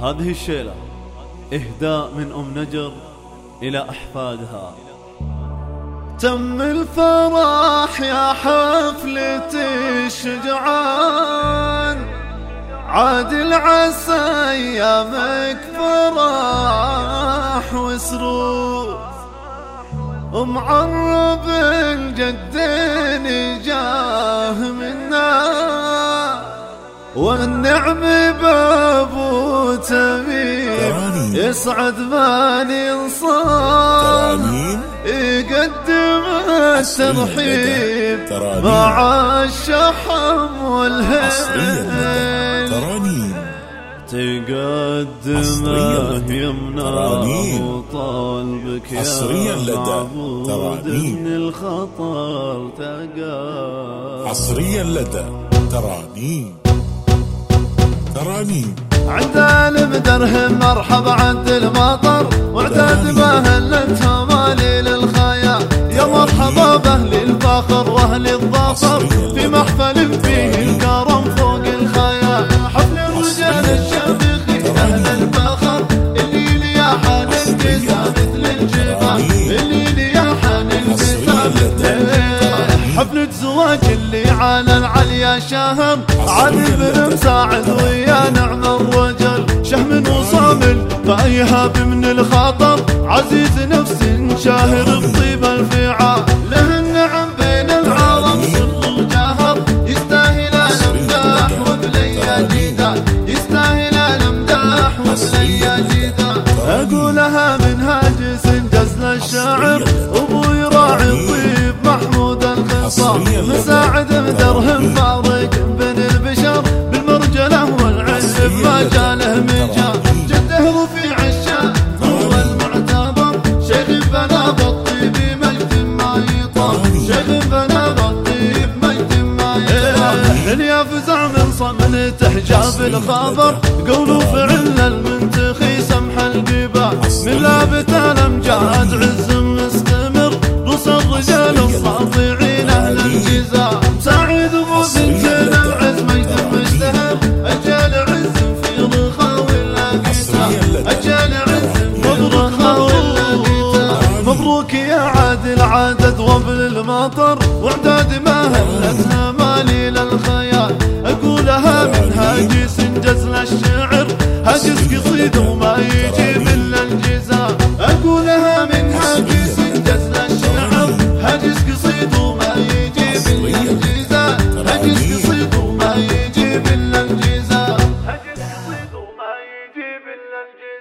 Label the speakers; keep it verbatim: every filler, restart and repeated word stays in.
Speaker 1: هذه الشيلة إهداء من أم نجر إلى أحفادها. تم الفرح يا حفلة الشجعان، عادل عسى أيامك فرح وسرور، ومعرب الجدين جاه منا، والنعم بابو تميم يسعد من ينصار، يقدم الترحيب مع الشحم والهيل، تقدمه يمناه وطالبك يا معبود من الخطر تقال.
Speaker 2: حصريا لدى ترانيم ترانيم.
Speaker 1: عدال بدرهم مرحب عد المطر، وعداد بأهل تمالي للخيال، يا مرحبا بأهل الفخر واهل الظفر، في محفل فيه الكرم فوق الخيال، حفل الرجال الشامخين اهل الفخر، اللي يا حان الجزا مثل الجبال، اللي يا حان الجزا مثل حفلة زواج اللي على العليا شهم، علي بن مساعد ويا نعم الرجل، شهم وصامل فأيهاب من الخطر، عزيز نفس شاهر بطيب الفعال، له النعم بين العالم سر الجهر، يستاهل الامداح وبليا جيدا، يستاهل الامداح وبليا جيدا، اقولها من هاجس جزل الشاعر، ابوي راعي الطيب محمود الخصام، مساعد بدرهم فارق بين البشر، بالمرجله والعز ما جاله مجال، جده رفيع الشان هو المعتبر، شيخ بنا بالطيب مجد ما يطال، شيخ بنا بالطيب مجد ما يطال، يا فزع من صمن تحجاب الخبر، قول فعل المنتخي سمح الجبال، من لابت الامجاد عز مستمر، رؤوس الرجال الساطعين اهل الجزاء، مساعد ابو بنت العز مجد مشتهر، اجال عز في رخاء ولا قتال، اجال عز في رخاء ولا قتال، مبروك يا عادل عدد وابن المطر، واعداد ما هلتها مالي للخيال، اقولها من هاجس جزل الشعر، هاجس قصيد وما يجيب الا الجزاء، اقولها من هاجس جزل الشعر، هاجس قصيد وما يجيب الا الجزاء، هاجس قصيد وما يجيب الا الجزاء، هاجس قصيد وما يجيب الا الجزاء.